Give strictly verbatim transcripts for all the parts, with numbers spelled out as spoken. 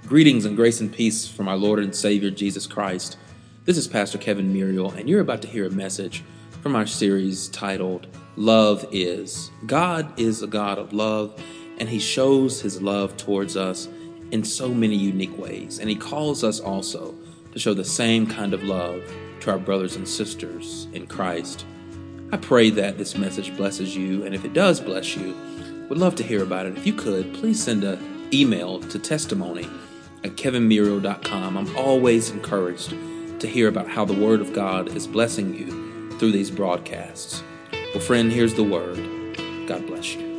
Greetings and grace and peace from our Lord and Savior, Jesus Christ. This is Pastor Kevin Muriel, and you're about to hear a message from our series titled, Love Is. God is a God of love, and He shows His love towards us in so many unique ways. And He calls us also to show the same kind of love to our brothers and sisters in Christ. I pray that this message blesses you, and if it does bless you, would love to hear about it. If you could, please send an email to testimony at kevin muriel dot com. I'm always encouraged to hear about how the Word of God is blessing you through these broadcasts. Well, friend, here's the Word. God bless you.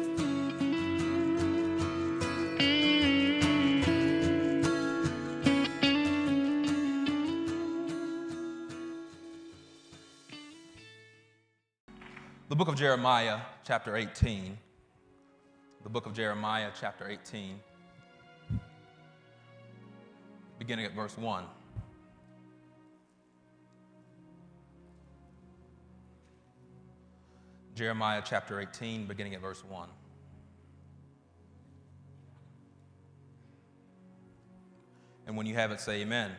The book of Jeremiah, chapter eighteen. The book of Jeremiah, chapter eighteen. Beginning at verse one. Jeremiah chapter eighteen, beginning at verse one. And when you have it, say amen.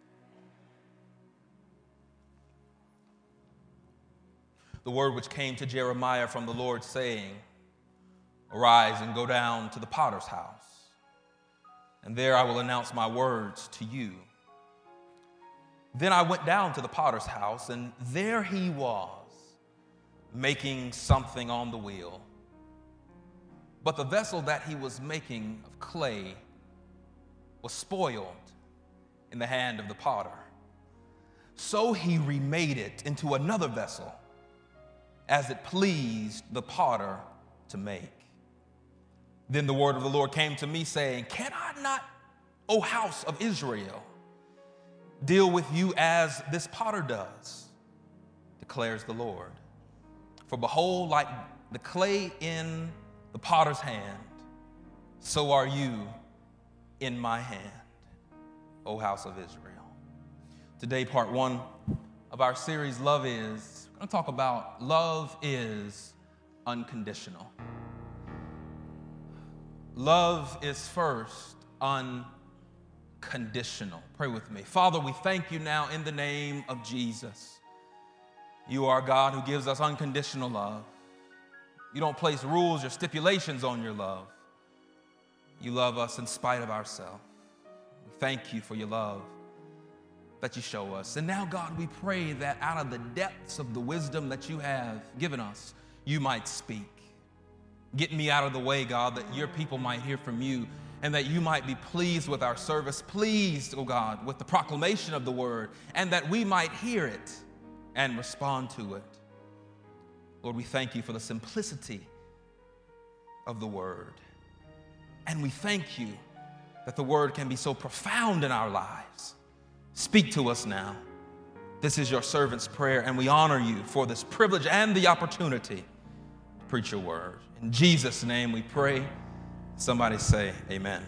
The word which came to Jeremiah from the Lord, saying, Arise and go down to the potter's house, and there I will announce my words to you. Then I went down to the potter's house, and there he was, making something on the wheel. But the vessel that he was making of clay was spoiled in the hand of the potter. So he remade it into another vessel, as it pleased the potter to make. Then the word of the Lord came to me, saying, Can I not, O house of Israel, deal with you as this potter does, declares the Lord. For behold, like the clay in the potter's hand, so are you in my hand, O house of Israel. Today, part one of our series, Love Is, we're going to talk about love is unconditional. Love is first unconditional. Pray with me. Father, we thank you now in the name of Jesus. You are God who gives us unconditional love. You don't place rules or stipulations on your love. You love us in spite of ourselves. We thank you for your love that you show us. And now, God, we pray that out of the depths of the wisdom that you have given us, you might speak. Get me out of the way, God, that your people might hear from you and that you might be pleased with our service, pleased, oh God, with the proclamation of the word, and that we might hear it and respond to it. Lord, we thank you for the simplicity of the word. And we thank you that the word can be so profound in our lives. Speak to us now. This is your servant's prayer, and we honor you for this privilege and the opportunity to preach your word. In Jesus' name we pray. Somebody say amen.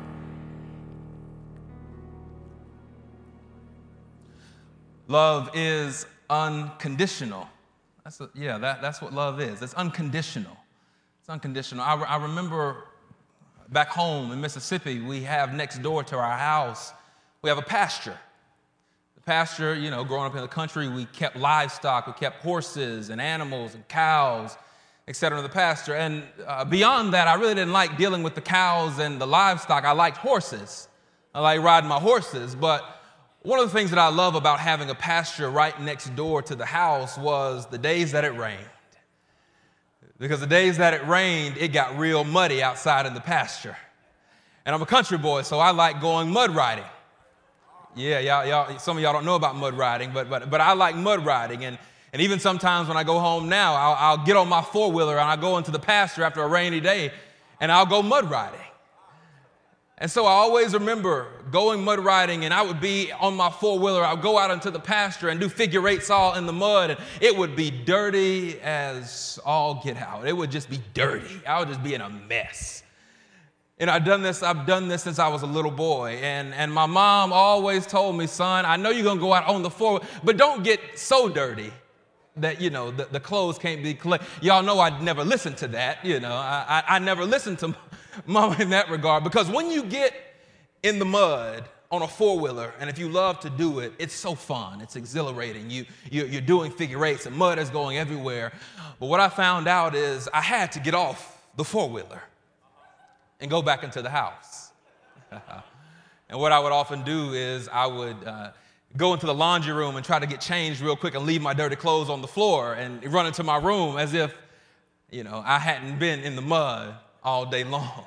Love is unconditional. That's a, yeah, that, that's what love is. It's unconditional. It's unconditional. I, I remember back home in Mississippi, we have next door to our house, we have a pasture. The pasture, you know, growing up in the country, we kept livestock, we kept horses and animals and cows, et cetera, in the pasture. And uh, beyond that, I really didn't like dealing with the cows and the livestock. I liked horses. I like riding my horses. But one of the things that I love about having a pasture right next door to the house was the days that it rained. Because the days that it rained, it got real muddy outside in the pasture. And I'm a country boy, so I like going mud riding. Yeah, y'all, y'all, some of y'all don't know about mud riding, but but but I like mud riding. And And even sometimes when I go home now, I'll, I'll get on my four-wheeler and I'll go into the pasture after a rainy day and I'll go mud riding. And so I always remember going mud riding, and I would be on my four-wheeler. I would go out into the pasture and do figure eights all in the mud, and it would be dirty as all get out. It would just be dirty. I would just be in a mess. And I've done this, I've done this since I was a little boy. And, and my mom always told me, son, I know you're going to go out on the floor, but don't get so dirty that, you know, the, the clothes can't be collected. Y'all know I never listened to that. You know, I, I, I never listened to mom in that regard, because when you get in the mud on a four-wheeler, and if you love to do it, it's so fun. It's exhilarating. You, you, you're doing figure eights, and mud is going everywhere. But what I found out is I had to get off the four-wheeler and go back into the house. And what I would often do is I would uh, go into the laundry room and try to get changed real quick and leave my dirty clothes on the floor and run into my room as if, you know, I hadn't been in the mud all day long.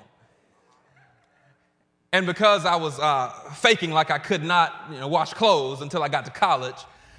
And because I was uh, faking like I could not, you know, wash clothes until I got to college,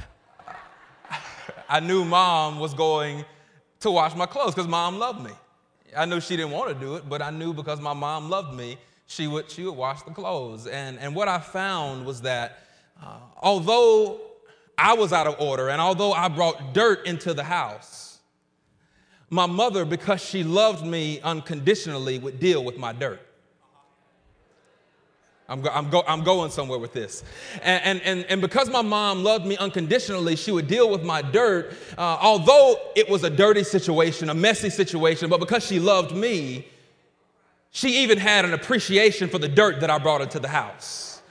I knew Mom was going to wash my clothes because Mom loved me. I knew she didn't want to do it, but I knew because my mom loved me, she would, she would wash the clothes. And, and what I found was that uh, although I was out of order and although I brought dirt into the house, my mother, because she loved me unconditionally, would deal with my dirt. I'm, go, I'm, go, I'm going somewhere with this. And, and, and because my mom loved me unconditionally, she would deal with my dirt, uh, although it was a dirty situation, a messy situation, but because she loved me, she even had an appreciation for the dirt that I brought into the house.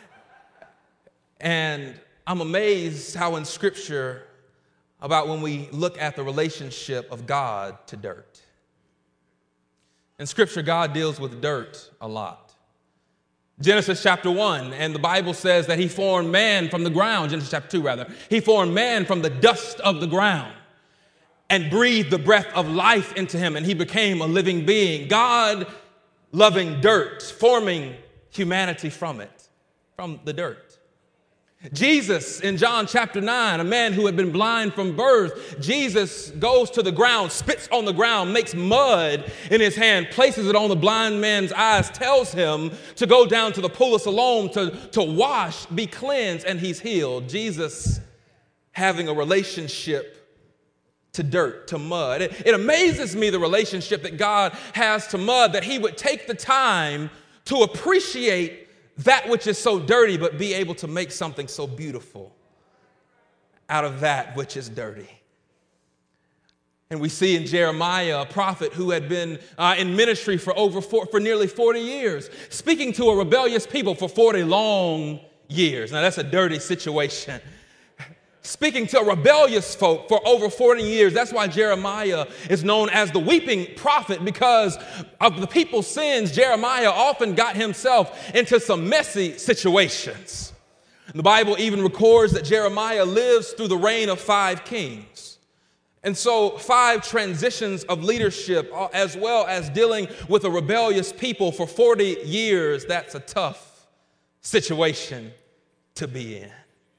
And I'm amazed how in Scripture, about when we look at the relationship of God to dirt. In Scripture, God deals with dirt a lot. Genesis chapter one, and the Bible says that he formed man from the ground, Genesis chapter two rather, he formed man from the dust of the ground and breathed the breath of life into him, and he became a living being. God loving dirt, forming humanity from it, from the dirt. Jesus in John chapter nine, a man who had been blind from birth, Jesus goes to the ground, spits on the ground, makes mud in his hand, places it on the blind man's eyes, tells him to go down to the pool of Siloam to, to wash, be cleansed, and he's healed. Jesus having a relationship to dirt, to mud. It, it amazes me the relationship that God has to mud, that he would take the time to appreciate that which is so dirty, but be able to make something so beautiful out of that which is dirty. And we see in Jeremiah, a prophet who had been uh, in ministry for over four, for nearly forty years, speaking to a rebellious people for forty long years. Now that's a dirty situation. Speaking to rebellious folk for over forty years. That's why Jeremiah is known as the weeping prophet, because of the people's sins. Jeremiah often got himself into some messy situations. And the Bible even records that Jeremiah lives through the reign of five kings. And so five transitions of leadership, as well as dealing with a rebellious people for forty years, that's a tough situation to be in.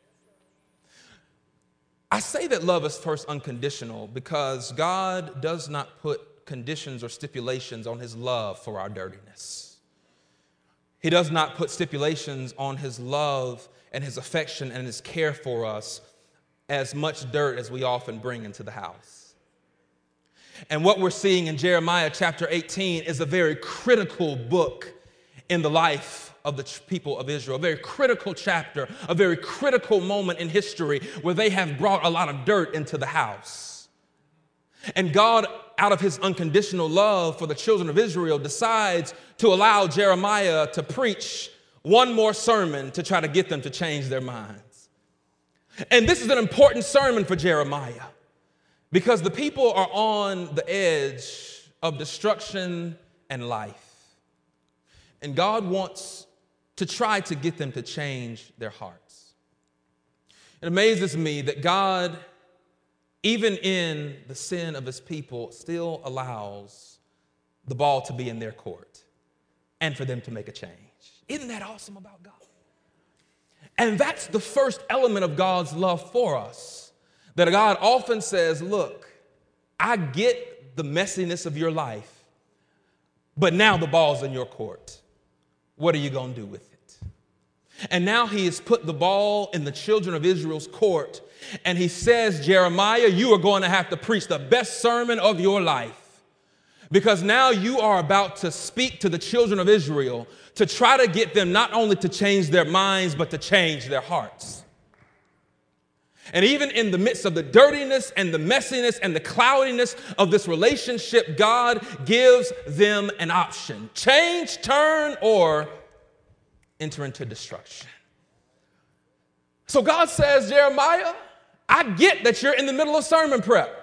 I say that love is first unconditional because God does not put conditions or stipulations on his love for our dirtiness. He does not put stipulations on his love and his affection and his care for us as much dirt as we often bring into the house. And what we're seeing in Jeremiah chapter eighteen is a very critical book in the life of the people of Israel, a very critical chapter, a very critical moment in history where they have brought a lot of dirt into the house. And God, out of his unconditional love for the children of Israel, decides to allow Jeremiah to preach one more sermon to try to get them to change their minds. And this is an important sermon for Jeremiah because the people are on the edge of destruction and life. And God wants to try to get them to change their hearts. It amazes me that God, even in the sin of his people, still allows the ball to be in their court and for them to make a change. Isn't that awesome about God? And that's the first element of God's love for us, that God often says, look, I get the messiness of your life, but now the ball's in your court. What are you going to do with it? And now he has put the ball in the children of Israel's court. And he says, Jeremiah, you are going to have to preach the best sermon of your life. Because now you are about to speak to the children of Israel to try to get them not only to change their minds, but to change their hearts. And even in the midst of the dirtiness and the messiness and the cloudiness of this relationship, God gives them an option. Change, turn, or enter into destruction. So God says, Jeremiah, I get that you're in the middle of sermon prep.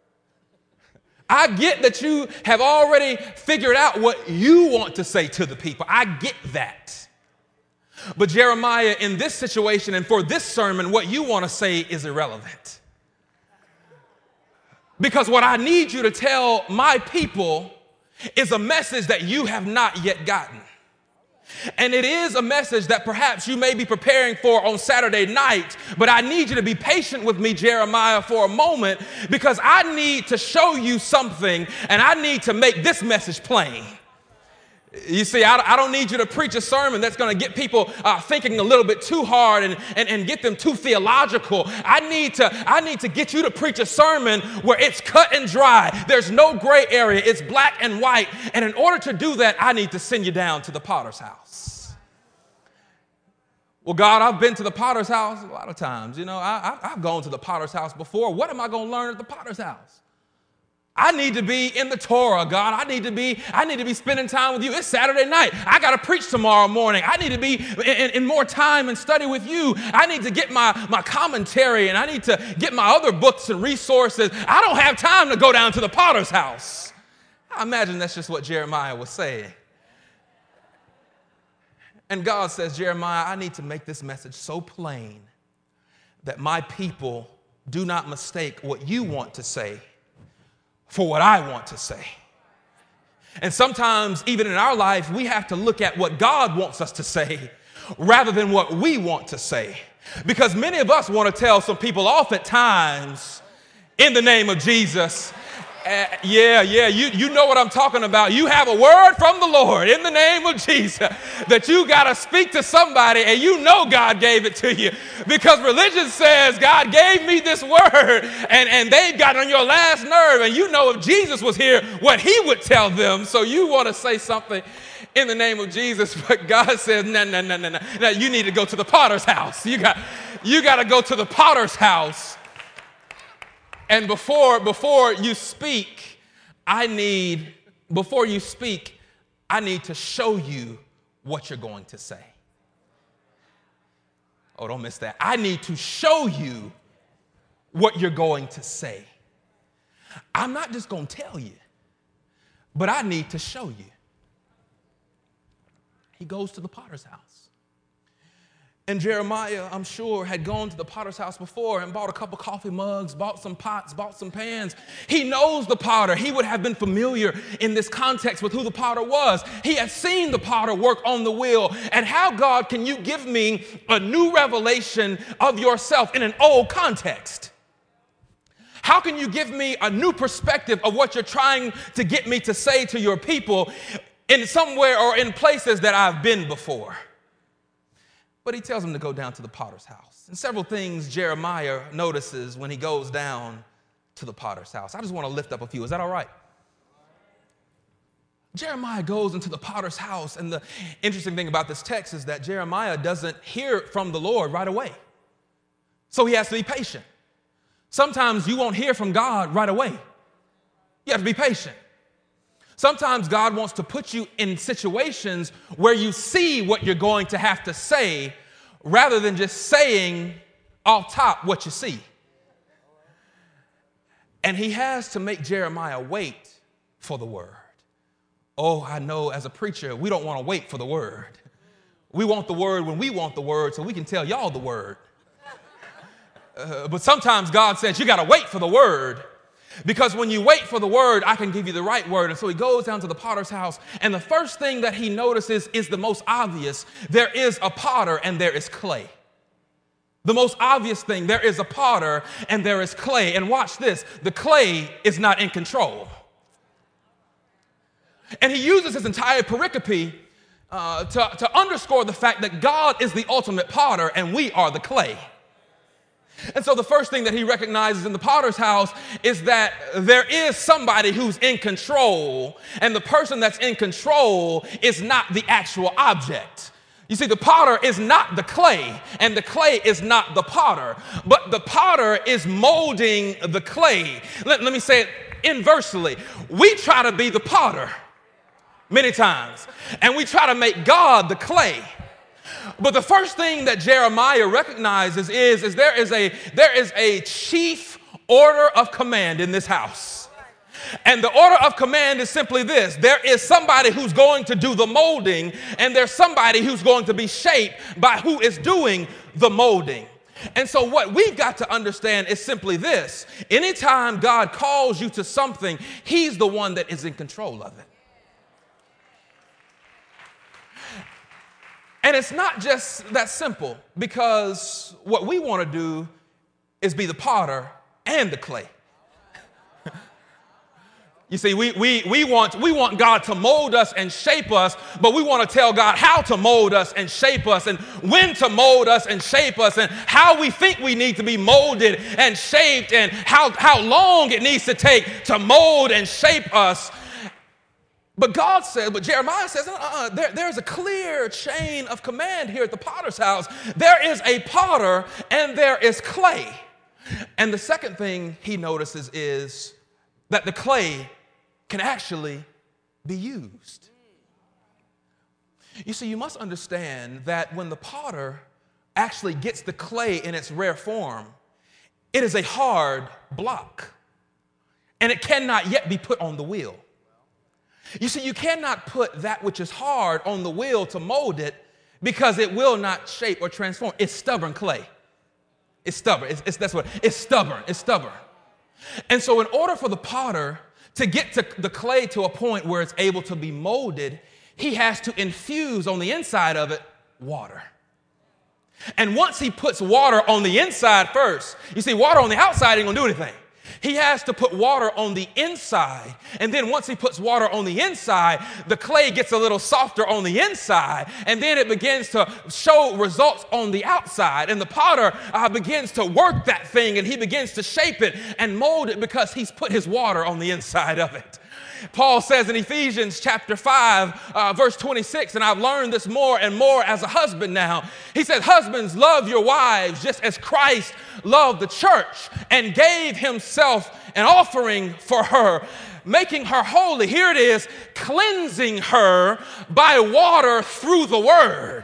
I get that you have already figured out what you want to say to the people. I get that. But Jeremiah, in this situation and for this sermon, what you want to say is irrelevant. Because what I need you to tell my people is a message that you have not yet gotten. And it is a message that perhaps you may be preparing for on Saturday night, but I need you to be patient with me, Jeremiah, for a moment, because I need to show you something and I need to make this message plain. You see, I, I don't need you to preach a sermon that's going to get people uh, thinking a little bit too hard and, and, and get them too theological. I need to I need to get you to preach a sermon where it's cut and dry. There's no gray area. It's black and white. And in order to do that, I need to send you down to the potter's house. Well, God, I've been to the potter's house a lot of times. You know, I, I, I've gone to the potter's house before. What am I going to learn at the potter's house? I need to be in the Torah, God. I need to be, I need to be spending time with you. It's Saturday night. I got to preach tomorrow morning. I need to be in, in more time and study with you. I need to get my, my commentary and I need to get my other books and resources. I don't have time to go down to the potter's house. I imagine that's just what Jeremiah was saying. And God says, Jeremiah, I need to make this message so plain that my people do not mistake what you want to say for what I want to say. And sometimes, even in our life, we have to look at what God wants us to say rather than what we want to say. Because many of us want to tell some people off at times in the name of Jesus. Uh, yeah, yeah, you, you know what I'm talking about. You have a word from the Lord in the name of Jesus that you got to speak to somebody and you know God gave it to you because religion says God gave me this word and, and they've got on your last nerve and you know if Jesus was here what he would tell them. So you want to say something in the name of Jesus, but God says, no, no, no, no, no. Now you need to go to the potter's house. You got, you got to go to the potter's house. And before, before you speak, I need, before you speak, I need to show you what you're going to say. Oh, don't miss that. I need to show you what you're going to say. I'm not just going to tell you, but I need to show you. He goes to the potter's house. And Jeremiah, I'm sure, had gone to the potter's house before and bought a couple coffee mugs, bought some pots, bought some pans. He knows the potter. He would have been familiar in this context with who the potter was. He had seen the potter work on the wheel. And how, God, can you give me a new revelation of yourself in an old context? How can you give me a new perspective of what you're trying to get me to say to your people in somewhere or in places that I've been before? But he tells him to go down to the potter's house. And several things Jeremiah notices when he goes down to the potter's house. I just want to lift up a few. Is that all right? Jeremiah goes into the potter's house. And the interesting thing about this text is that Jeremiah doesn't hear from the Lord right away. So he has to be patient. Sometimes you won't hear from God right away. You have to be patient. Sometimes God wants to put you in situations where you see what you're going to have to say rather than just saying off top what you see. And he has to make Jeremiah wait for the word. Oh, I know as a preacher, we don't want to wait for the word. We want the word when we want the word so we can tell y'all the word. Uh, but sometimes God says you got to wait for the word. Because when you wait for the word, I can give you the right word. And so he goes down to the potter's house. And the first thing that he notices is the most obvious. There is a potter and there is clay. The most obvious thing, there is a potter and there is clay. And watch this, the clay is not in control. And he uses his entire pericope uh, to, to underscore the fact that God is the ultimate potter and we are the clay. And so the first thing that he recognizes in the potter's house is that there is somebody who's in control, and the person that's in control is not the actual object. You see, the potter is not the clay, and the clay is not the potter, but the potter is molding the clay. Let, let me say it inversely. We try to be the potter many times, and we try to make God the clay. But the first thing that Jeremiah recognizes is, is there is a there is a chief order of command in this house. And the order of command is simply this: there is somebody who's going to do the molding, and there's somebody who's going to be shaped by who is doing the molding. And so what we've got to understand is simply this: anytime God calls you to something, he's the one that is in control of it. And it's not just that simple, because what we want to do is be the potter and the clay. You see, we, we, we, want, we want God to mold us and shape us, but we want to tell God how to mold us and shape us, and when to mold us and shape us, and how we think we need to be molded and shaped, and how, how long it needs to take to mold and shape us. But God says, but Jeremiah says, uh-uh, there, there's a clear chain of command here at the potter's house. There is a potter and there is clay. And the second thing he notices is that the clay can actually be used. You see, you must understand that when the potter actually gets the clay in its rare form, it is a hard block, and it cannot yet be put on the wheel. You see, you cannot put that which is hard on the wheel to mold it, because it will not shape or transform. It's stubborn clay. It's stubborn. It's, it's, that's what, it's stubborn. It's stubborn. And so in order for the potter to get to the clay to a point where it's able to be molded, he has to infuse on the inside of it water. And once he puts water on the inside first, you see, water on the outside ain't gonna do anything. He has to put water on the inside. And then once he puts water on the inside, the clay gets a little softer on the inside. And then it begins to show results on the outside. And the potter uh, begins to work that thing, and he begins to shape it and mold it, because he's put his water on the inside of it. Paul says in Ephesians chapter five, uh, verse twenty-six, and I've learned this more and more as a husband now. He said, husbands, love your wives just as Christ loved the church and gave himself an offering for her, making her holy. Here it is, cleansing her by water through the word.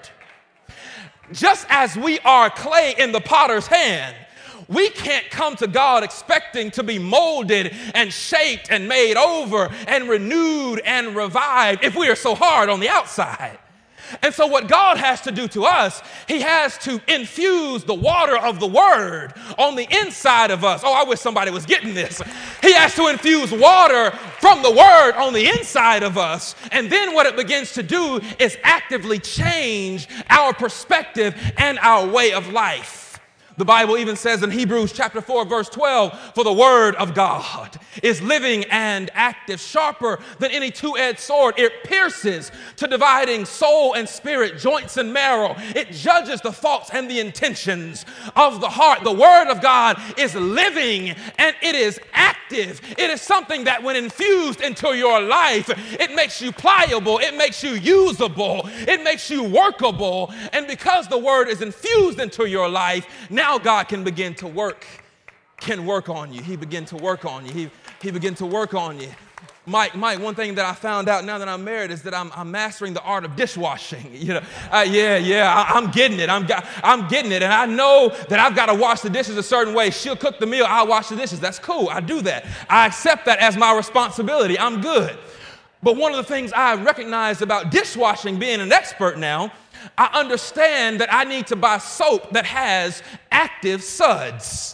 Just as we are clay in the potter's hand, we can't come to God expecting to be molded and shaped and made over and renewed and revived if we are so hard on the outside. And so what God has to do to us, he has to infuse the water of the word on the inside of us. Oh, I wish somebody was getting this. He has to infuse water from the word on the inside of us. And then what it begins to do is actively change our perspective and our way of life. The Bible even says in Hebrews chapter four, verse twelve, for the word of God is living and active, sharper than any two-edged sword. It pierces to dividing soul and spirit, joints and marrow. It judges the thoughts and the intentions of the heart. The word of God is living and it is active. It is something that when infused into your life, it makes you pliable, it makes you usable, it makes you workable. And because the word is infused into your life, now Now God can begin to work, can work on you. He began to work on you. He, he began to work on you. Mike, Mike, one thing that I found out now that I'm married is that I'm, I'm mastering the art of dishwashing. You know, uh, yeah, yeah, I, I'm getting it. I'm, I'm getting it. And I know that I've got to wash the dishes a certain way. She'll cook the meal, I'll wash the dishes. That's cool. I do that. I accept that as my responsibility. I'm good. But one of the things I recognized about dishwashing, being an expert now, I understand that I need to buy soap that has active suds.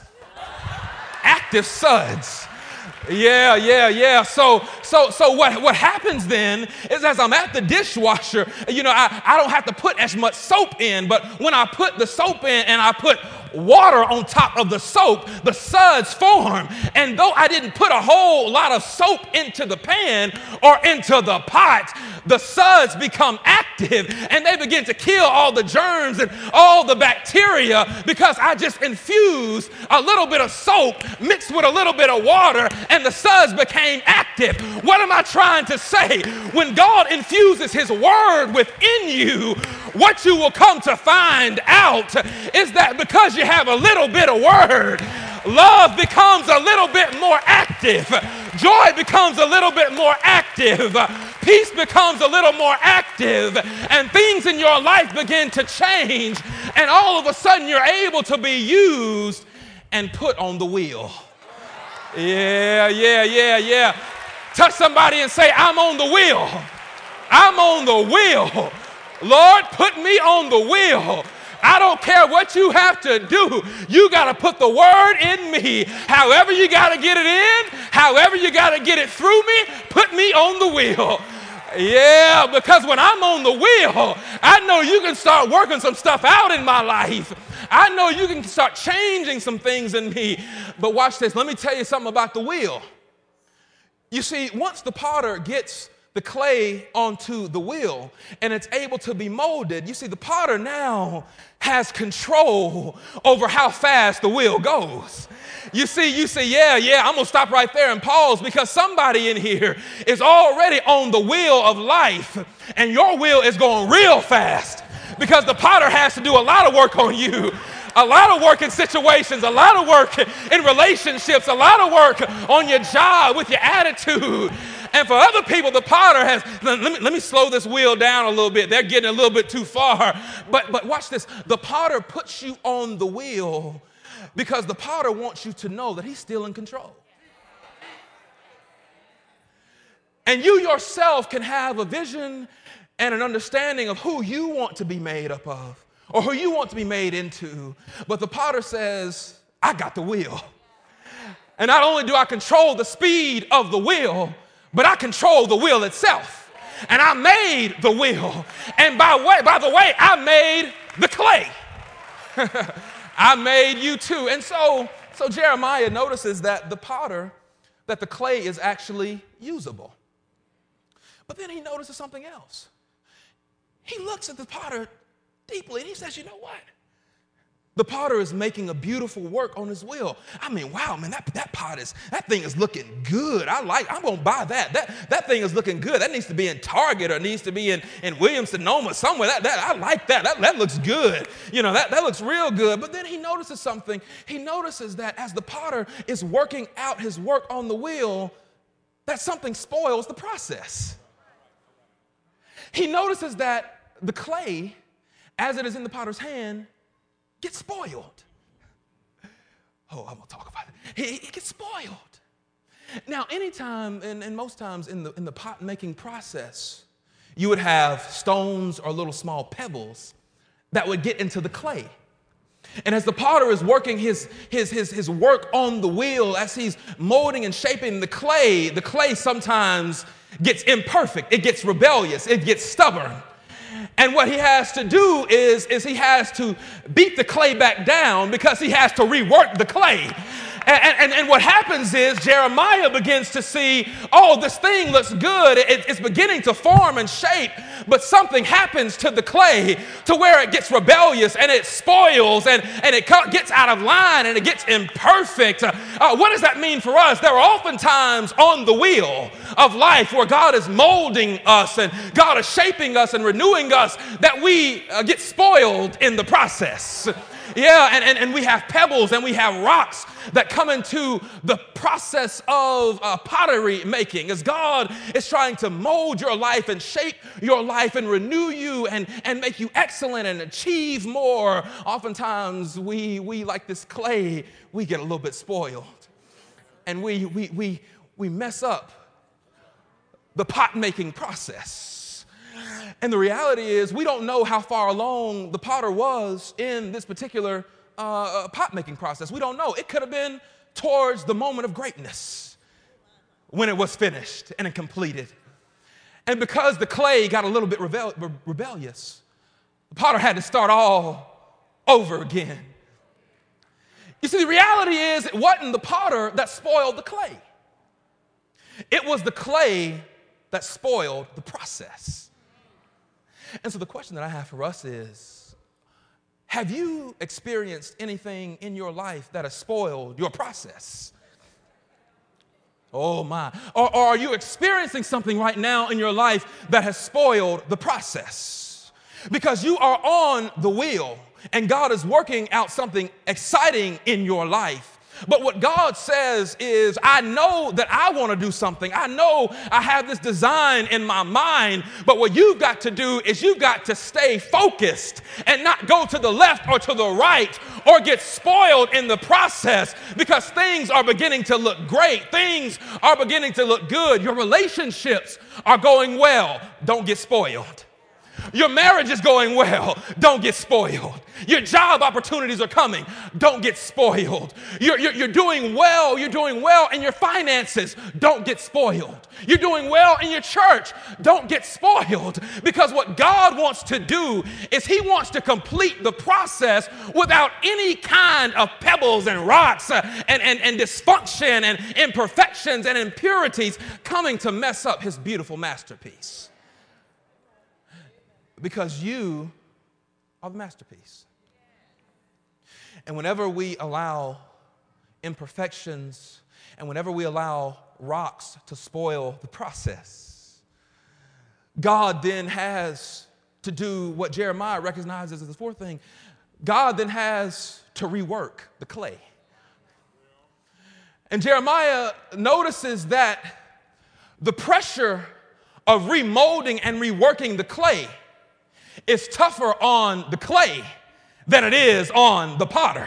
Active suds. Yeah, yeah, yeah. So, so, so what, what happens then is as I'm at the dishwasher, you know, I, I don't have to put as much soap in, but when I put the soap in and I put water on top of the soap, the suds form. And though I didn't put a whole lot of soap into the pan or into the pot, the suds become active and they begin to kill all the germs and all the bacteria, because I just infused a little bit of soap mixed with a little bit of water and the suds became active. What am I trying to say? When God infuses his word within you, what you will come to find out is that because you have a little bit of word, love becomes a little bit more active. Joy becomes a little bit more active. peace becomes a little more active and things in your life begin to change. And all of a sudden you're able to be used and put on the wheel. Yeah, yeah, yeah, yeah. Touch somebody and say, I'm on the wheel. I'm on the wheel. Lord, put me on the wheel. I don't care what you have to do. You got to put the word in me. However you got to get it in, however you got to get it through me, put me on the wheel. Yeah, because when I'm on the wheel, I know you can start working some stuff out in my life. I know you can start changing some things in me. But watch this. Let me tell you something about the wheel. You see, once the potter gets the clay onto the wheel and it's able to be molded, you see, the potter now has control over how fast the wheel goes. You see, you say, yeah, yeah, I'm going to stop right there and pause because somebody in here is already on the wheel of life and your wheel is going real fast because the potter has to do a lot of work on you. A lot of work in situations, a lot of work in relationships, a lot of work on your job with your attitude. And for other people, the potter has, let me, let me slow this wheel down a little bit. They're getting a little bit too far. But, but watch this. The potter puts you on the wheel because the potter wants you to know that he's still in control. And you yourself can have a vision and an understanding of who you want to be made up of or who you want to be made into. But the potter says, I got the wheel. And not only do I control the speed of the wheel, but I control the wheel itself. And I made the wheel. And by way, by the way, I made the clay. I made you too. And so, so Jeremiah notices that the potter, that the clay is actually usable. But then he notices something else. He looks at the potter deeply and he says, you know what? The potter is making a beautiful work on his wheel. I mean, wow, man, that, that pot is, that thing is looking good. I like, I'm going to buy that. That that thing is looking good. That needs to be in Target or needs to be in, in Williams-Sonoma somewhere. That, that, I like that. That, that looks good. You know, that, that looks real good. But then he notices something. He notices that as the potter is working out his work on the wheel, that something spoils the process. He notices that the clay, as it is in the potter's hand, gets spoiled. Oh, I'm gonna talk about it. It, it gets spoiled. Now, anytime, and, and most times in the, in the pot making process, you would have stones or little small pebbles that would get into the clay. And as the potter is working his, his, his, his work on the wheel, as he's molding and shaping the clay, the clay sometimes gets imperfect, it gets rebellious, it gets stubborn. And what he has to do is, is he has to beat the clay back down because he has to rework the clay. And, and, and what happens is Jeremiah begins to see, oh, this thing looks good. It, it's beginning to form and shape, but something happens to the clay to where it gets rebellious and it spoils and, and it gets out of line and it gets imperfect. Uh, what does that mean for us? There are oftentimes on the wheel of life where God is molding us and God is shaping us and renewing us that we uh, get spoiled in the process. Yeah, and, and, and we have pebbles and we have rocks that come into the process of uh, pottery making as God is trying to mold your life and shape your life and renew you and, and make you excellent and achieve more. Oftentimes we, we like this clay, we get a little bit spoiled and we, we, we, we mess up the pot making process. And the reality is we don't know how far along the potter was in this particular uh, pot making process. We don't know. It could have been towards the moment of greatness when it was finished and it completed. And because the clay got a little bit rebel- re- rebellious, the potter had to start all over again. You see, the reality is it wasn't the potter that spoiled the clay. It was the clay that spoiled the process. And so the question that I have for us is, have you experienced anything in your life that has spoiled your process? Oh my. Or, or are you experiencing something right now in your life that has spoiled the process? Because you are on the wheel and God is working out something exciting in your life. But what God says is, I know that I want to do something. I know I have this design in my mind, but what you've got to do is you've got to stay focused and not go to the left or to the right or get spoiled in the process, because things are beginning to look great. Things are beginning to look good. Your relationships are going well. Don't get spoiled. Your marriage is going well. Don't get spoiled. Your job opportunities are coming. Don't get spoiled. You're, you're, you're doing well. You're doing well in your finances. Don't get spoiled. You're doing well in your church. Don't get spoiled. Because what God wants to do is He wants to complete the process without any kind of pebbles and rocks uh, and, and, and dysfunction and imperfections and impurities coming to mess up His beautiful masterpiece. Because you are the masterpiece. And whenever we allow imperfections and whenever we allow rocks to spoil the process, God then has to do what Jeremiah recognizes as the fourth thing. God then has to rework the clay. And Jeremiah notices that the pressure of remolding and reworking the clay is tougher on the clay than it is on the potter.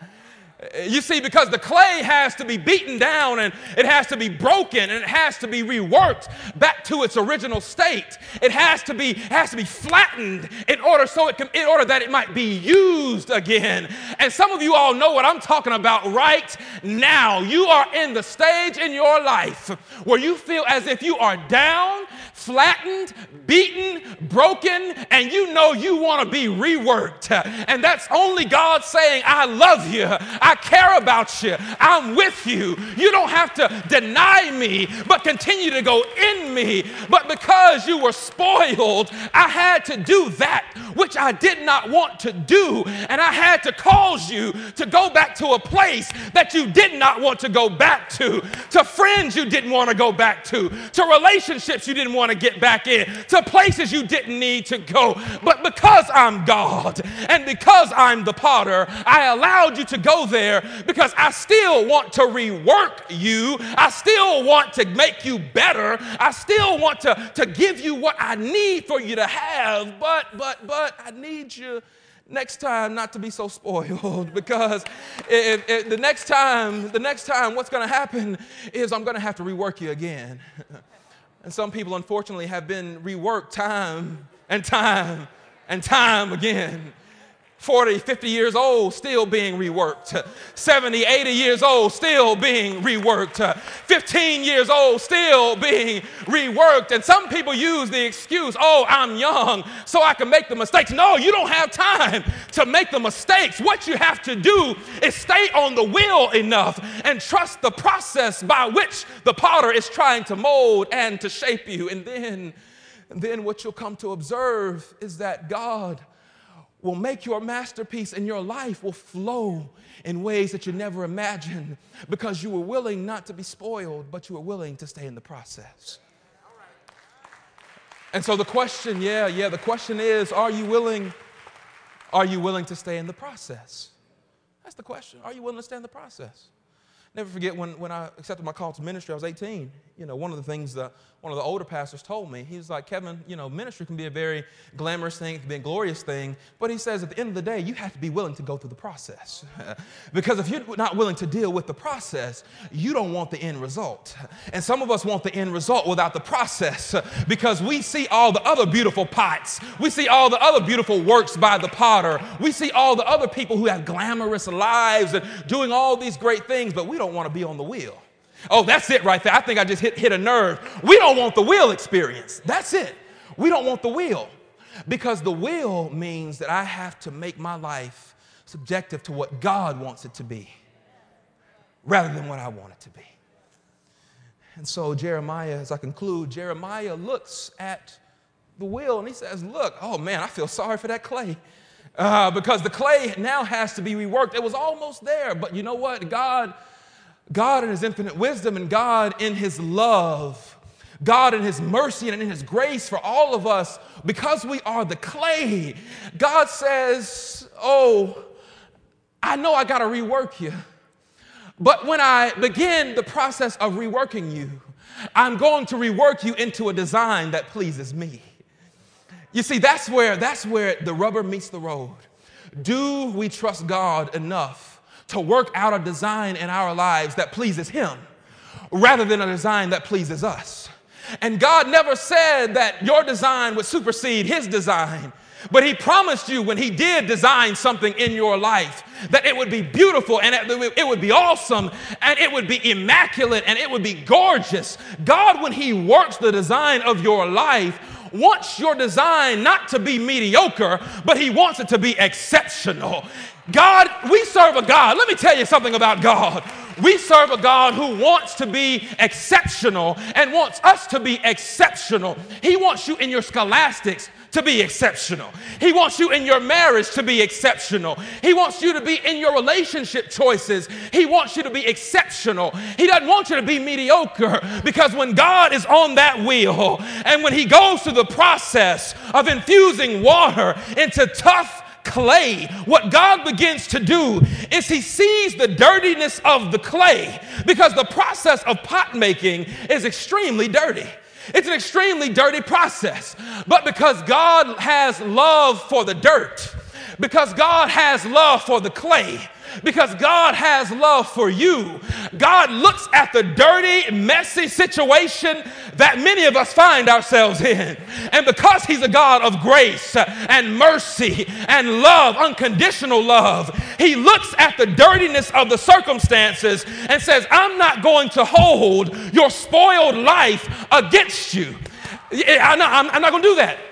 You see, because the clay has to be beaten down and it has to be broken and it has to be reworked back to its original state. It has to be has to be flattened in order so it can in order that it might be used again. And some of you all know what I'm talking about right now. You are in the stage in your life where you feel as if you are down, flattened, beaten, broken, and you know you want to be reworked. And that's only God saying, I love you. I care about you. I'm with you. You don't have to deny me, but continue to go in me. But because you were spoiled, I had to do that which I did not want to do. And I had to cause you to go back to a place that you did not want to go back to, to friends you didn't want to go back to, to relationships you didn't want to get back in, to places you didn't need to go. But because I'm God and because I'm the potter, I allowed you to go there because I still want to rework you. I still want to make you better. I still want to, to give you what I need for you to have. But, but, but I need you next time not to be so spoiled, because it, it, the next time, the next time what's going to happen is I'm going to have to rework you again. And some people, unfortunately, have been reworked time and time and time again. forty, fifty years old, still being reworked. seventy, eighty years old, still being reworked. fifteen years old, still being reworked. And some people use the excuse, oh, I'm young, so I can make the mistakes. No, you don't have time to make the mistakes. What you have to do is stay on the wheel enough and trust the process by which the potter is trying to mold and to shape you. And then, and then what you'll come to observe is that God will make your masterpiece, and your life will flow in ways that you never imagined, because you were willing not to be spoiled, but you were willing to stay in the process. And so the question, yeah, yeah, the question is, are you willing, are you willing to stay in the process? That's the question. Are you willing to stay in the process? Never forget when, when I accepted my call to ministry, I was eighteen. You know, one of the things that one of the older pastors told me, he was like, Kevin, you know, ministry can be a very glamorous thing, it can be a glorious thing, but he says at the end of the day, you have to be willing to go through the process. Because if you're not willing to deal with the process, you don't want the end result. And some of us want the end result without the process, because we see all the other beautiful pots. We see all the other beautiful works by the potter. We see all the other people who have glamorous lives and doing all these great things, but we don't want to be on the wheel. Oh, that's it right there. I think I just hit, hit a nerve. We don't want the wheel experience. That's it. We don't want the wheel, because the wheel means that I have to make my life subjective to what God wants it to be rather than what I want it to be. And so Jeremiah, as I conclude, Jeremiah looks at the wheel and he says, look, oh man, I feel sorry for that clay. Uh, because the clay now has to be reworked. It was almost there, but you know what? God God in His infinite wisdom and God in His love, God in His mercy and in His grace for all of us, because we are the clay, God says, oh, I know I got to rework you, But when I begin the process of reworking you, I'm going to rework you into a design that pleases me. You see, that's where, that's where the rubber meets the road. Do we trust God enough to work out a design in our lives that pleases Him rather than a design that pleases us? And God never said that your design would supersede His design, but He promised you when He did design something in your life that it would be beautiful and it would be awesome and it would be immaculate and it would be gorgeous. God, when He works the design of your life, wants your design not to be mediocre, but He wants it to be exceptional. God, we serve a God. Let me tell you something about God. We serve a God who wants to be exceptional and wants us to be exceptional. He wants you in your scholastics to be exceptional. He wants you in your marriage to be exceptional. He wants you to be in your relationship choices. He wants you to be exceptional. He doesn't want you to be mediocre, because when God is on that wheel and when He goes through the process of infusing water into tough clay, what God begins to do is He sees the dirtiness of the clay, because the process of pot making is extremely dirty. It's an extremely dirty process. But because God has love for the dirt, because God has love for the clay, because God has love for you, God looks at the dirty, messy situation that many of us find ourselves in. And because He's a God of grace and mercy and love, unconditional love, He looks at the dirtiness of the circumstances and says, I'm not going to hold your spoiled life against you. I'm not, I'm not going to do that.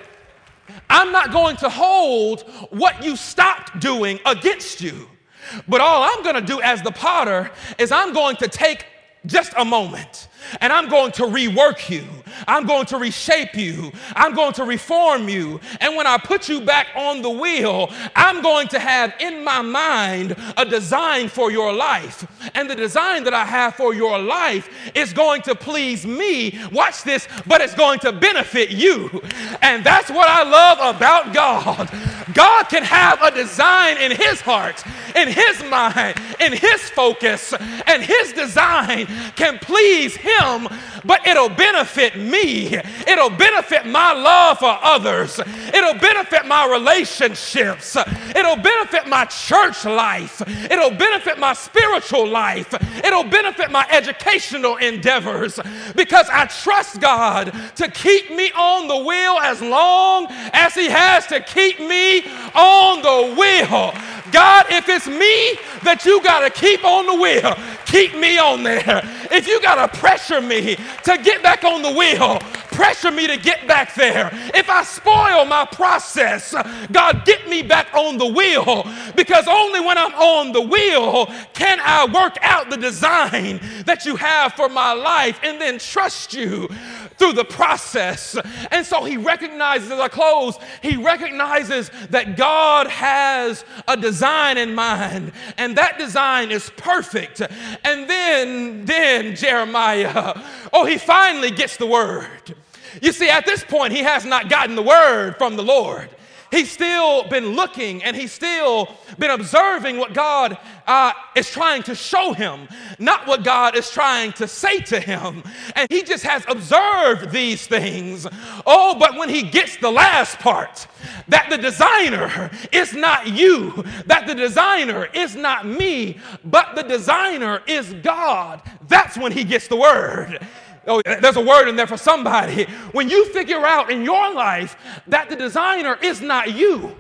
I'm not going to hold what you stopped doing against you. But all I'm going to do as the potter is I'm going to take just a moment and I'm going to rework you. I'm going to reshape you. I'm going to reform you. And when I put you back on the wheel, I'm going to have in my mind a design for your life. And the design that I have for your life is going to please me. Watch this, but it's going to benefit you. And that's what I love about God. God can have a design in His heart, in His mind, in His focus, and His design can please Him, but it'll benefit me. It'll benefit my love for others. It'll benefit my relationships. It'll benefit my church life. It'll benefit my spiritual life. It'll benefit my educational endeavors, because I trust God to keep me on the wheel as long as He has to keep me on the wheel. God, if it's me that you got to keep on the wheel, keep me on there. If you got to pressure me to get back on the wheel, pressure me to get back there. If I spoil my process, God, get me back on the wheel, because only when I'm on the wheel can I work out the design that you have for my life and then trust you through the process. And so He recognizes, as I close, He recognizes that God has a design in mind, and that design is perfect. And then, then Jeremiah, oh, he finally gets the word. You see, at this point, he has not gotten the word from the Lord. He's still been looking and he's still been observing what God uh, is trying to show him, not what God is trying to say to him. And he just has observed these things. Oh, but when he gets the last part, that the designer is not you, that the designer is not me, but the designer is God, that's when he gets the word. Oh, there's a word in there for somebody. When you figure out in your life that the designer is not you,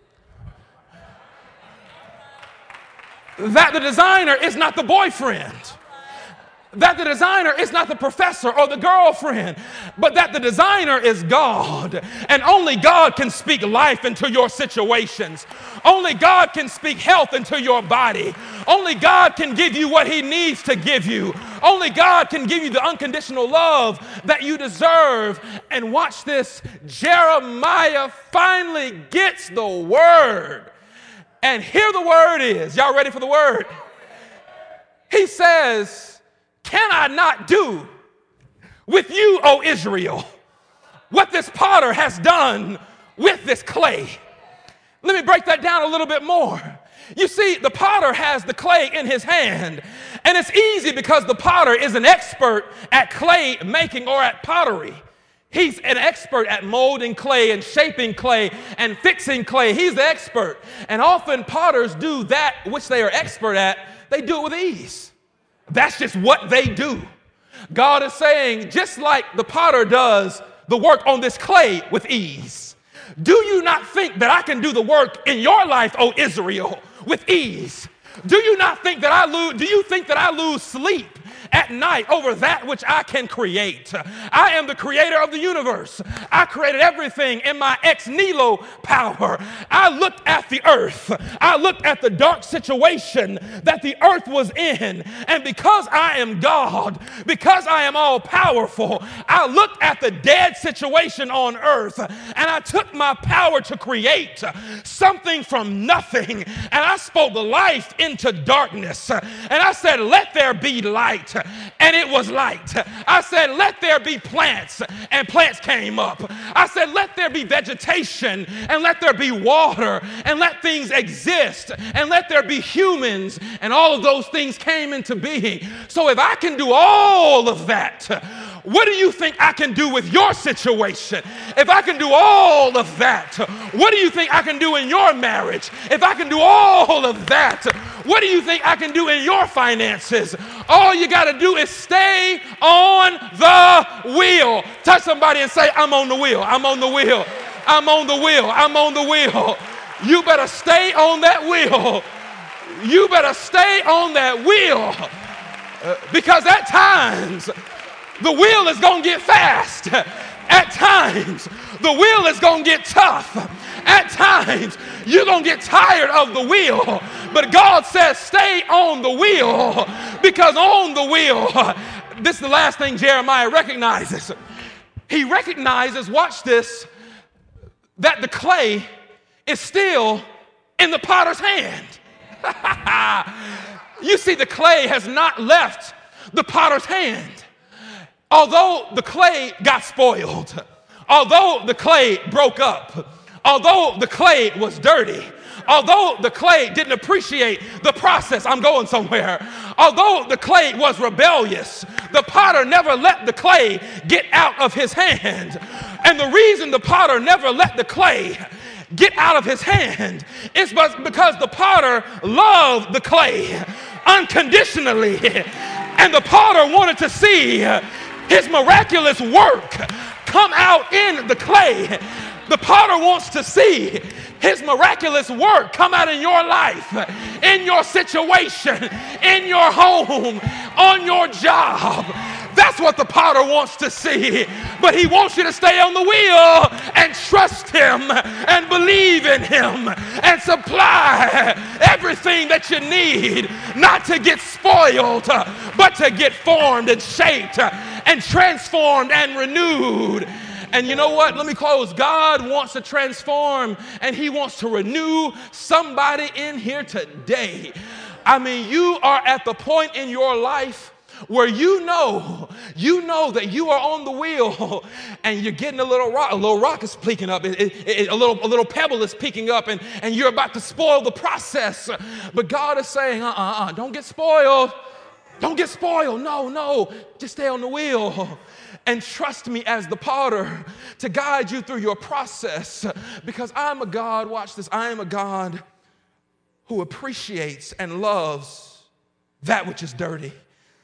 that the designer is not the boyfriend, that the designer is not the professor or the girlfriend, but that the designer is God. And only God can speak life into your situations. Only God can speak health into your body. Only God can give you what He needs to give you. Only God can give you the unconditional love that you deserve. And watch this, Jeremiah finally gets the word. And here the word is. Y'all ready for the word? He says, can I not do with you, O Israel, what this potter has done with this clay? Let me break that down a little bit more. You see, the potter has the clay in his hand, And it's easy because the potter is an expert at clay making or at pottery. He's an expert at molding clay and shaping clay and fixing clay. He's the expert. And often potters do that which they are expert at. They do it with ease. That's just what they do. God is saying, just like the potter does the work on this clay with ease, do you not think that I can do the work in your life, O Israel, with ease? Do you not think that I lose, do you think that I lose sleep at night over that which I can create? I am the creator of the universe. I created everything in my ex nihilo power. I looked at the earth. I looked at the dark situation that the earth was in. And because I am God, because I am all powerful, I looked at the dead situation on earth and I took my power to create something from nothing. And I spoke life into darkness. And I said, let there be light. And it was light. I said, let there be plants, and plants came up. I said, let there be vegetation, and let there be water, and let things exist, and let there be humans, and all of those things came into being. So if I can do all of that, what do you think I can do with your situation? If I can do all of that, what do you think I can do in your marriage? If I can do all of that, what do you think I can do in your finances? All you got to do is stay on the wheel. Touch somebody and say, I'm on the wheel. I'm on the wheel. I'm on the wheel. I'm on the wheel. You better stay on that wheel. You better stay on that wheel. Uh, because at times, the wheel is going to get fast. At times, the wheel is going to get tough. At times, you're going to get tired of the wheel. But God says, stay on the wheel, because on the wheel, this is the last thing Jeremiah recognizes. He recognizes, watch this, that the clay is still in the potter's hand. You see, the clay has not left the potter's hand. Although the clay got spoiled, although the clay broke up, although the clay was dirty, although the clay didn't appreciate the process, I'm going somewhere, although the clay was rebellious, the potter never let the clay get out of his hand. And the reason the potter never let the clay get out of his hand is because the potter loved the clay unconditionally. And the potter wanted to see his miraculous work come out in the clay. The potter wants to see his miraculous work come out in your life, in your situation, in your home, on your job. That's what the potter wants to see. But he wants you to stay on the wheel and trust him and believe in him and supply everything that you need, not to get spoiled, but to get formed and shaped and transformed and renewed. And you know what? Let me close. God wants to transform and he wants to renew somebody in here today. I mean, you are at the point in your life where you know, you know that you are on the wheel and you're getting a little rock, a little rock is peeking up, it, it, it, a little a little pebble is peeking up, and, and you're about to spoil the process. But God is saying, uh-uh, uh, don't get spoiled. Don't get spoiled. No, no, just stay on the wheel and trust me as the potter to guide you through your process, because I'm a God, watch this, I am a God who appreciates and loves that which is dirty.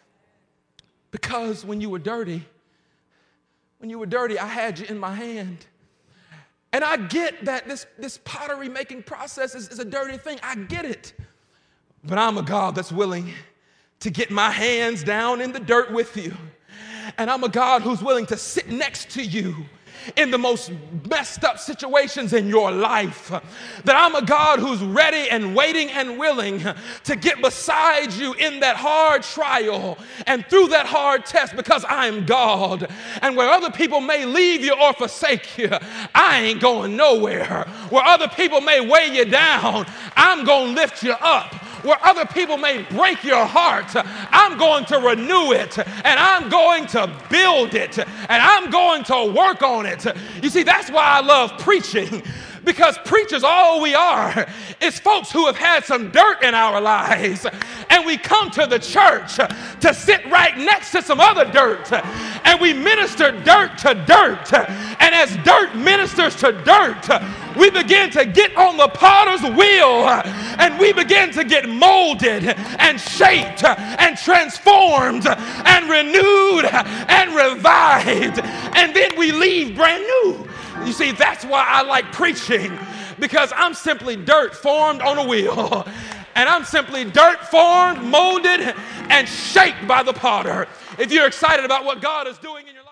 Because when you were dirty, when you were dirty, I had you in my hand. And I get that this, this pottery making process is, is a dirty thing. I get it. But I'm a God that's willing to get my hands down in the dirt with you. And I'm a God who's willing to sit next to you in the most messed up situations in your life. That I'm a God who's ready and waiting and willing to get beside you in that hard trial and through that hard test, because I'm God. And where other people may leave you or forsake you, I ain't going nowhere. Where other people may weigh you down, I'm going to lift you up. Where other people may break your heart, I'm going to renew it, and I'm going to build it, and I'm going to work on it. You see, that's why I love preaching, because preachers, all we are is folks who have had some dirt in our lives, and and we come to the church to sit right next to some other dirt, and we minister dirt to dirt. And as dirt ministers to dirt, we begin to get on the potter's wheel, and we begin to get molded and shaped and transformed and renewed and revived, and then we leave brand new. You see, that's why I like preaching, because I'm simply dirt formed on a wheel, and I'm simply dirt formed, molded, and shaped by the potter. If you're excited about what God is doing in your life,